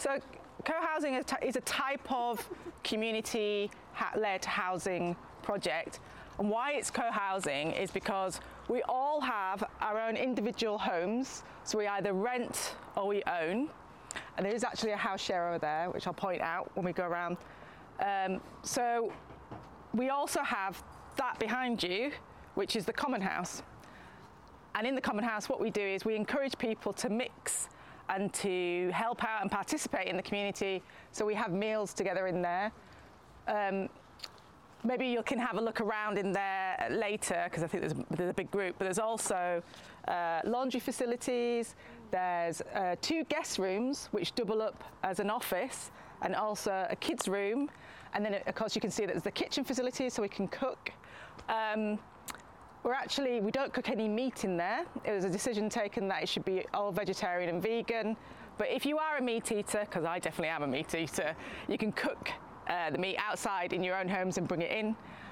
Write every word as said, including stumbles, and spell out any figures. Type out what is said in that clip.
So co-housing is a type of community-led housing project. And why it's co-housing is because we all have our own individual homes. So we either rent or we own. And there is actually a house share over there, which I'll point out when we go around. Um, so we also have that behind you, which is the common house. And in the common house, what we do is we encourage people to mix and to help out and participate in the community. So we have meals together in there. Um, maybe you can have a look around in there later, because I think there's, there's a big group, but there's also uh, laundry facilities. There's uh, two guest rooms, which double up as an office, and also a kids room. And then, of course, you can see that there's the kitchen facilities, so we can cook. Um, We're actually, we don't cook any meat in there. It was a decision taken that it should be all vegetarian and vegan. But if you are a meat eater, because I definitely am a meat eater, you can cook uh, the meat outside in your own homes and bring it in.